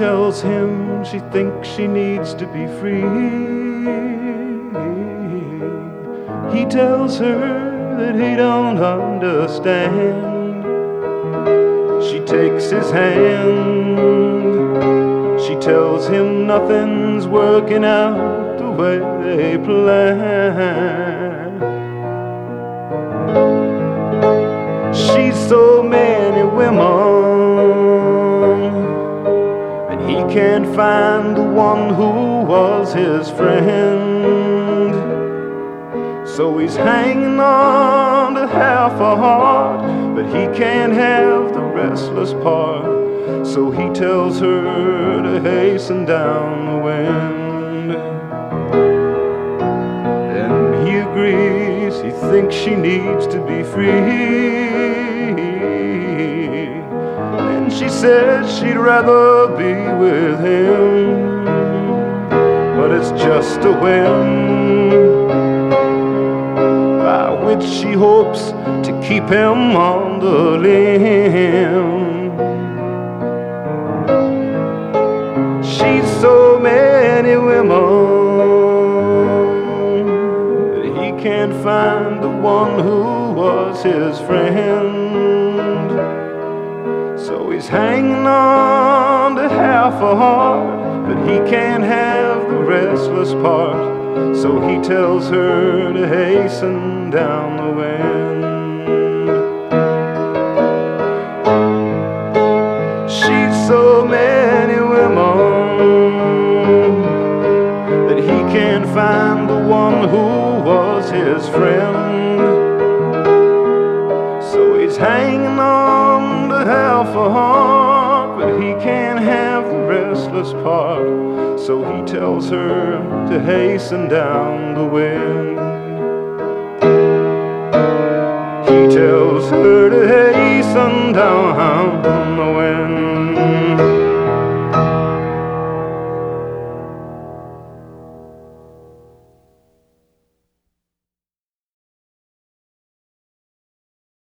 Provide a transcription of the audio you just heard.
tells him she thinks she needs to be free. He tells her that he don't understand. She takes his hand. She tells him nothing's working out the way they planned. She's so many women, and he can't find the one who was his friend. So he's hanging on to half a heart, but he can't have the restless part. So he tells her to hasten down the wind. And he agrees, he thinks she needs to be free. And she says she'd rather be with him, but it's just a whim by which she hopes to keep him on the limb. She's so many women that he can't find the one who was his friend. So he's hanging on to half a heart, but he can't have the restless part. So he tells her to hasten down the wind. She's so many women that he can't find the one who was his friend. So he's hanging on to half a heart, but he can't have the restless part. So he tells her to hasten down the wind. He tells her to hasten down